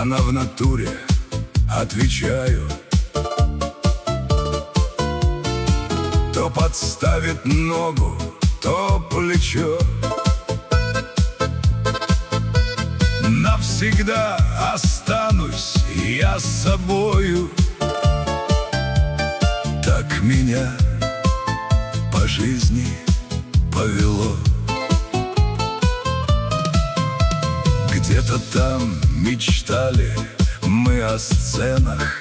Она в натуре, отвечаю. То подставит ногу, то плечо. Навсегда останусь я с собою. Так меня по жизни повело. Где-то там мечтали мы о сценах,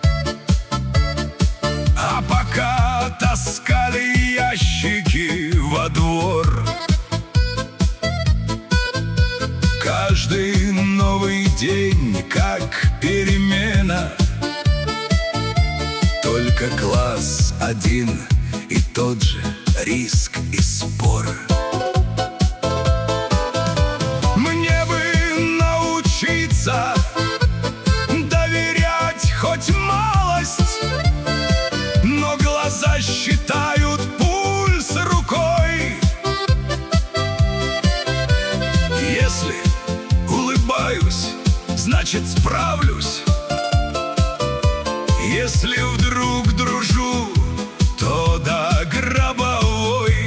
а пока таскали ящики во двор. Каждый новый день как перемена, только класс один и тот же риск и спор. Мне бы научиться доверять хоть малость, но глаза считают пульс рукой. Если улыбаюсь, значит справлюсь. Если вдруг дружу, то до гробовой.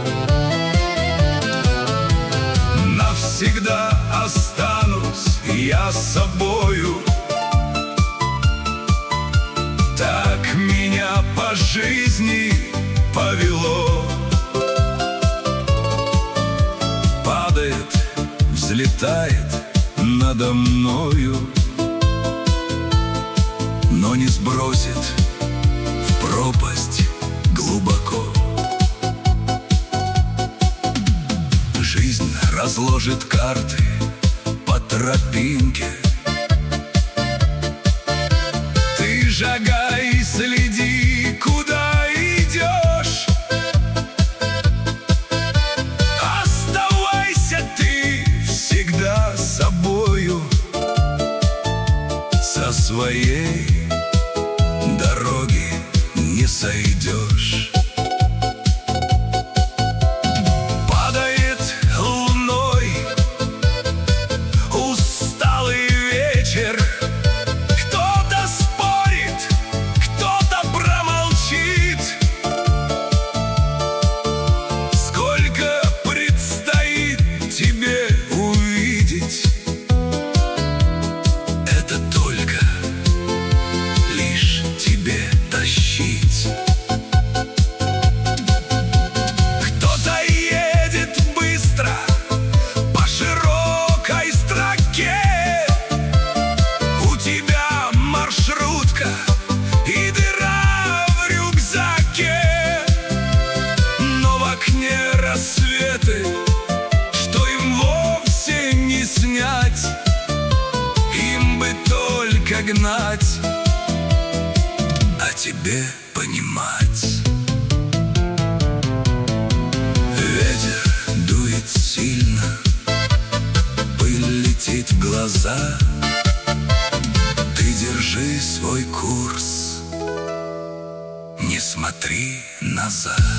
Навсегда останусь я с собою. Так меня по жизни повело. Падает, взлетает надо мною, но не сбросит в пропасть глубоко. Жизнь разложит карты по тропинке. Ты шагай, следи, куда идешь. Оставайся ты всегда собою. Со своей дороги не сойдешь. Падает луной усталый вечер. Кто-то спорит, кто-то промолчит. Сколько предстоит тебе увидеть, это только лишь тебе тащить. Кто-то едет быстро по широкой строке. У тебя маршрутка и дыра в рюкзаке, но в окне рассветы, что им вовсе не снять. Им бы только гнать, а тебе понимать. Ветер дует сильно, пыль летит в глаза. Ты держи свой курс, не смотри назад.